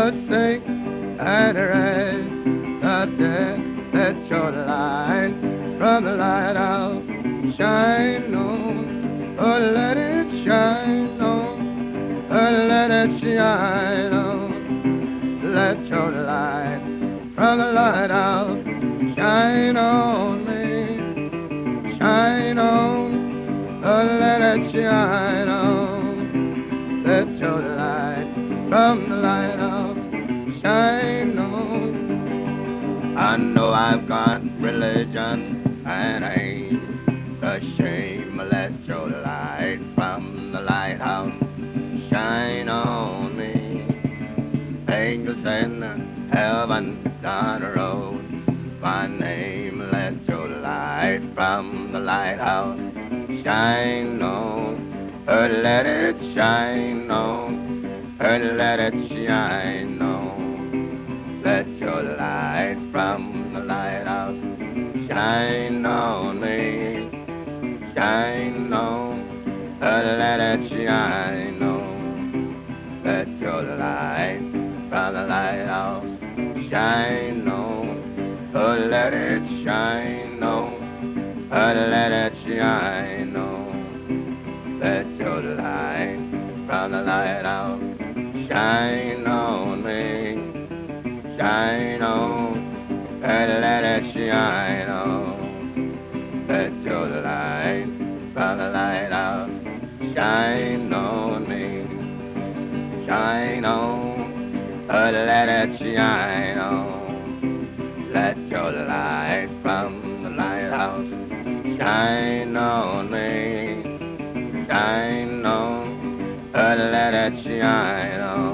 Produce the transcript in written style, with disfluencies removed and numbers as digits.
the sick and the rest, the dead. Let your light from the lighthouse shine on. Oh, let it shine on. Oh, let it shine on. Let your light from the lighthouse shine on me. Shine on. Oh, let it shine on. Let your light from the lighthouse shine on. I know I've got religion and I ain't ashamed. Let your light from the lighthouse shine on me. Angels in heaven down the road, my name. Let your light from the lighthouse shine on. Let it shine on. Let it shine on. Let your light from the lighthouse shine on me. Shine on. Let it shine on. Let your light from the lighthouse shine on. Oh, let it shine on. Oh, let it shine on. Let your light from the lighthouse shine on me. Shine on. And let it shine on. Let your light from the lighthouse shine on me. Shine on, let it shine on. Let your light from the lighthouse shine on me. Shine on, let it shine on.